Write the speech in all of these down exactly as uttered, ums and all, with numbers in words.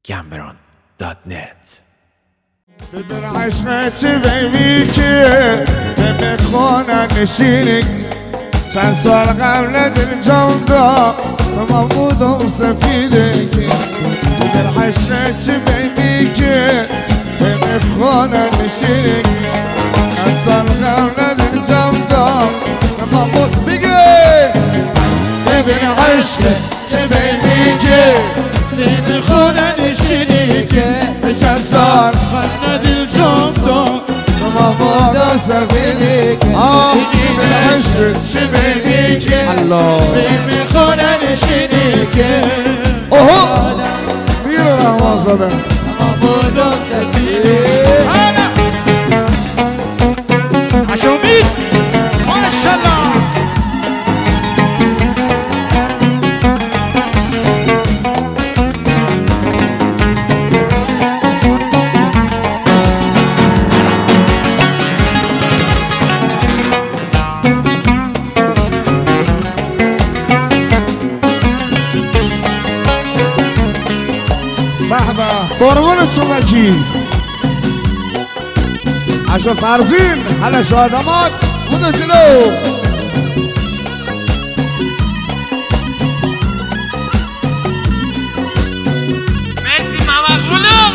گمبران دات نت. ببین عشقت بیمی که به خانه نشینی چند سال قبل دل جام دا به ما بودم سفیده که ببین عشقت بیمی که به خانه نشینی چند سال قبل دل جام دا به ما بود بگه ببین عشقت بیمی که به خانه نشینی که چند سال خانه دل جام دا ما بودم سفیده آه ببین عشقت بیمی که الله به خانه نشینی که اوه میره رحمان زده ما بودم سفیده عشومید ماشالله قربون چومکی عشق فرزین حالا شادمات بودو جلو مرسی ممزولم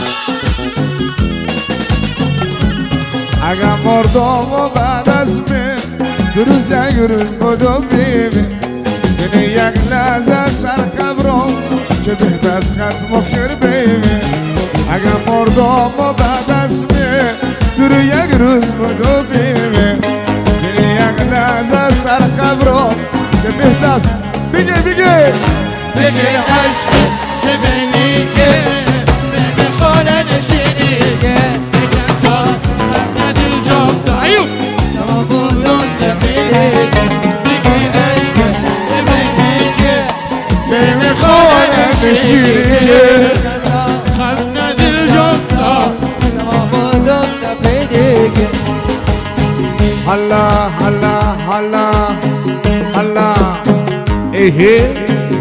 اگه مردم و بعد از من دو روز یک روز بودو بیمه یعنی یک لحظه سر قبرم که بهت از ختم و خیر بیمه اگه مردم و بعد از من دور یک روز بودو بیمه یعنی یک لحظه سر قبرم که بهت از بگه بگه بگه عشق چه بینی که به خانه نشینی که چند سال خانه دل جام دا ایو ما بودم سفیده بگه عشق چه بینی که به خانه نشینی که خانه دل جام دا ما بودم سفیده الله الله الله الله ایه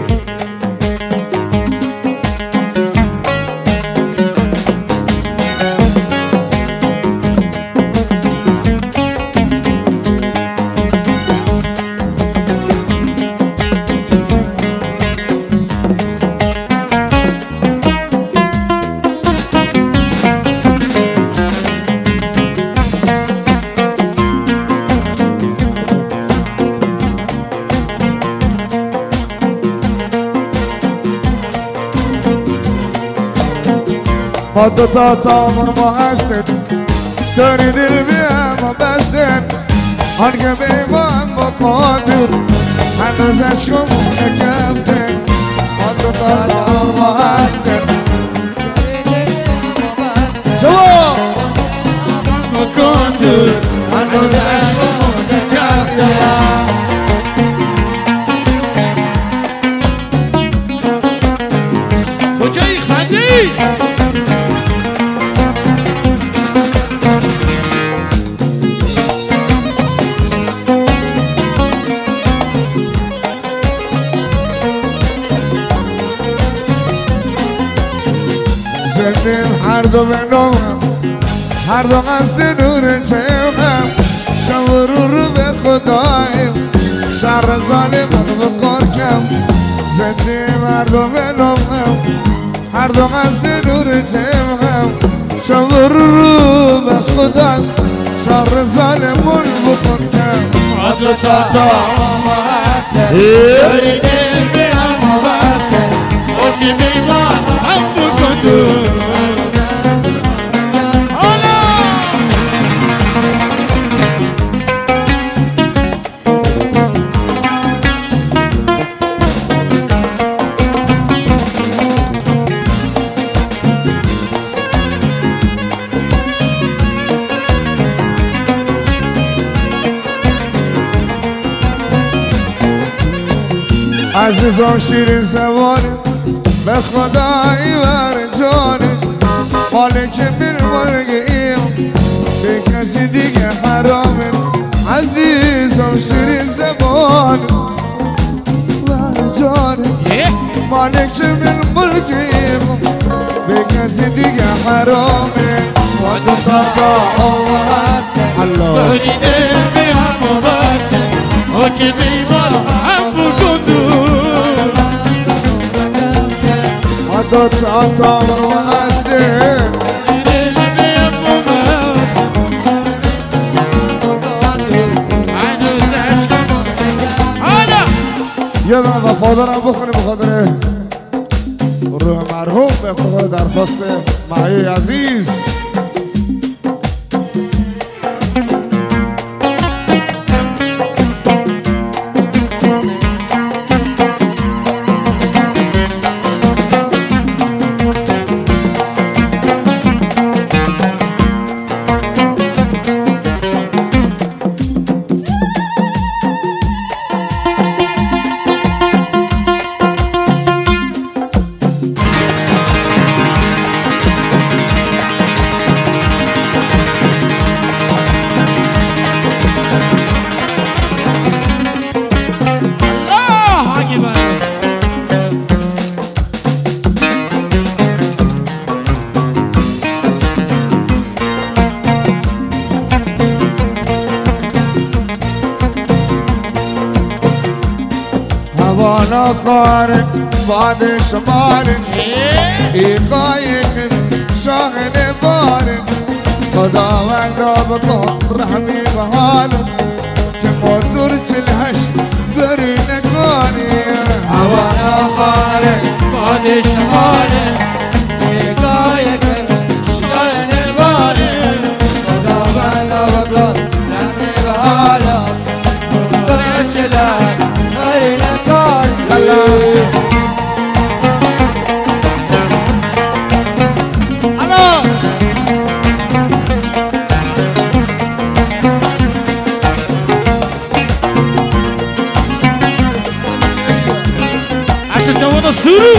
ما دو تا تامون ما هستیم داری دل بیم و بستیم هرگه بیمان با قادر هنوز عشقمون نکفتیم ما دو تا تامون ما هستیم جواب هنوز عشقمون نکفتیم کجایی خندی؟ زندیم هر دو به نوم هر دو قصد نور چهمم شب و رو رو به خدایم شر ظالم به کارکم زندیم هر دو به نوم هر دو قصد نور چهمم شب و رو رو به خدایم شر ظالمون بکنم عدل ساتا محسن داری دل به هم محسن او که بیمان هم بکنdu عزیزم شیرین زبانی به خدایی بر جانی حالی که بالمرگ ایم به کسی دیگه حرامه عزیزم شیرین زبانی بر جانی مالک من ملکیم به کسی دیگه حرامه و تو تقا هست الله بریده به هم و بسه او که بیمار هم بکندون و تو تقا هسته یه دونه وفادارم بخونی بخاطر روح مرحوم به خدا درخواست معی عزیز وانا خارج بعد شمال ایقایق شاغل بارد خدا وعدا بکن رحمی بحالم که موتور چل هشت بری نکانی وانا خارج بعد شمال ایقایق شاغل بارد خدا وعدا بکن رحمی بحالم موتور چل هشت بری نکانی جوانا سورو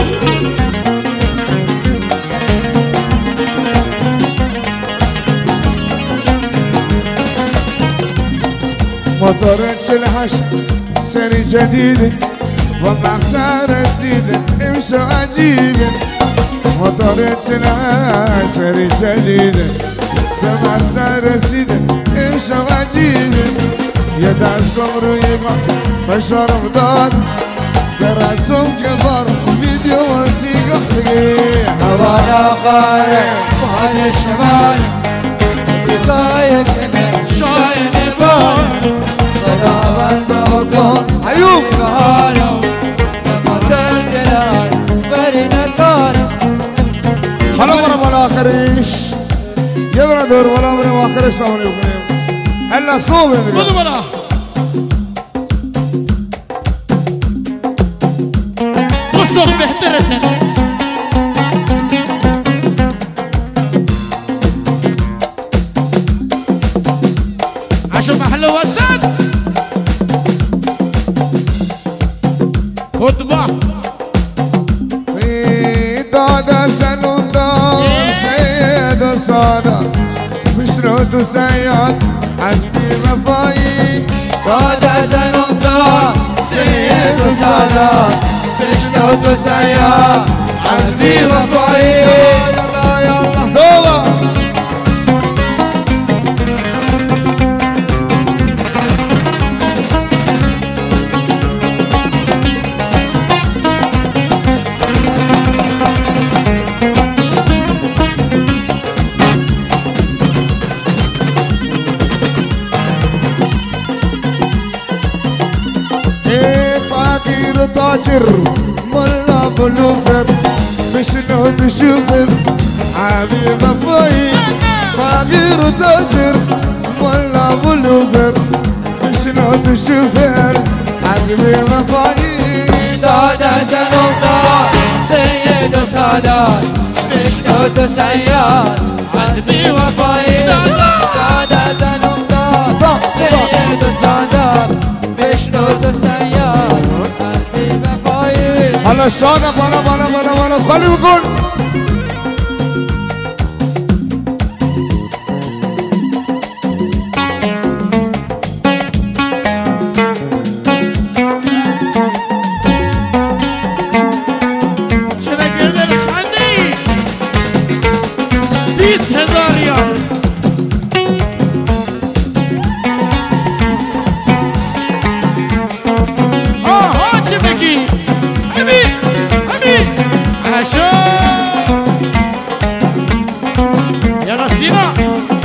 موتور چل هشت سری جدیده و مقصد رسیده امشو عجیبه موتور چل هشت سری جدیده و مقصد رسیده امشو عجیبه یه دستم روی ما فشارم داد درسم که بار ویدیو و سیگاری وانا خارج بعد شمال ایقایق شاغل بارد خدا وعدا بکن ایوب بحالم موتور جلال بری نکانی حالا برم بالا آخرش یه دونه دور بالا بریم آخرش نمونی بکنیم هلا صوبه دیگه بودو بالا بصوت بهترتن عشو محل وسط خطبه في دادا سنودا سيد الصادق بشروط سياد عزمي وفاي دادا زنوندا سيد الصادق بشروط سياد عزمي وفاي يلا يلا دوبا تاجر ملا بلوفر مشنو تشوفر حبيب فاي فقير تاجر ملا بلوفر مشنو تشوفر حبيب فاي دادا زنوندا سيد الصادق بشروط سياد عزمي وفاي دادا زنوندا سيد الصادق بشروط سياد عزمي وفاي حالا شادق بالا بالا بالا بالا خالی بکن بیست هزار ریال. آها چه بگی همین همین عشا یلا سینا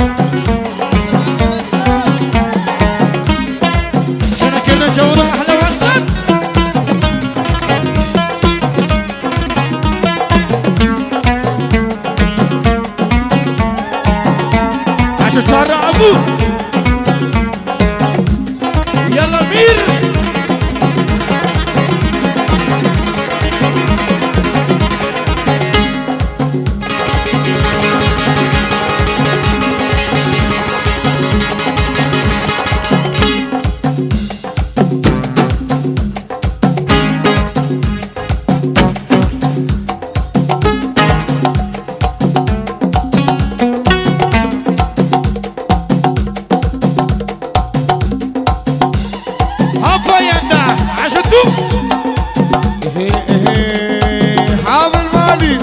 شنو كده جوله احلى وسط عشا تشارع ابو يلا مير حامل مالي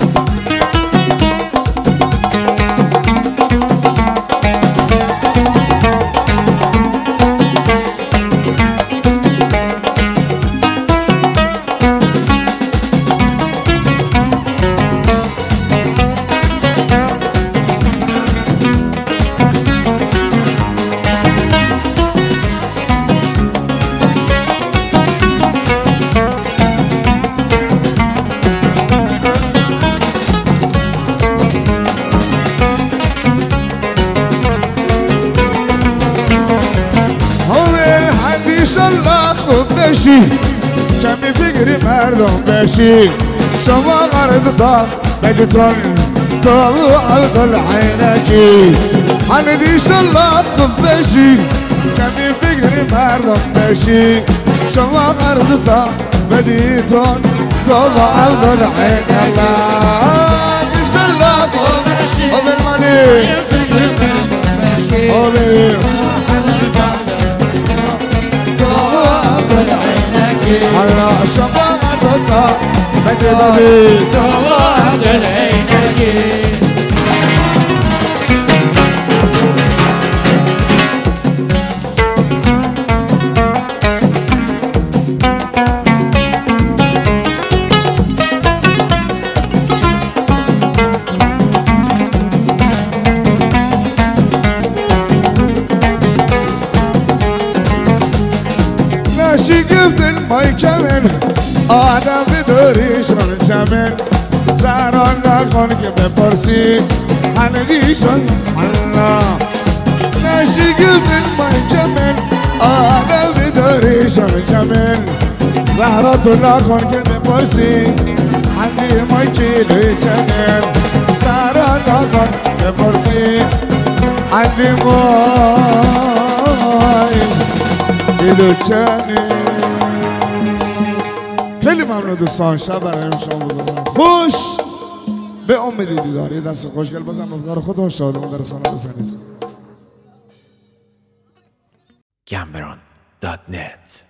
انشالله خوب بشی کمی فکری مردم بشی شما غرد تا بگتران تو عقل عینکی حمید انشالله خوب بشی کمی فکری مردم بشی شما غرد تا بدیتون تو عقل عینکی انشالله خوب بشی خوب المالی خوبی على شفاعة الله بدبلي توعد العينك ماشي قبت الماي كمل آدم بدوریش من جمل سران نکن که بپرسی هنگیشون الله ماشي قبت الماي كمل آدم بدوریش من جمل زهراتو نکن که بپرسی هنگی مای کیلوی چمل سران نکن بپرسی هنگی مای کیلو چمل. خیلی ممنون دوستان، شب برای شما بزرگم خوش به امید دیدار. یه دست خوشگل بزن به خودمون شادمون در رسانه بزنید. Cameron dot net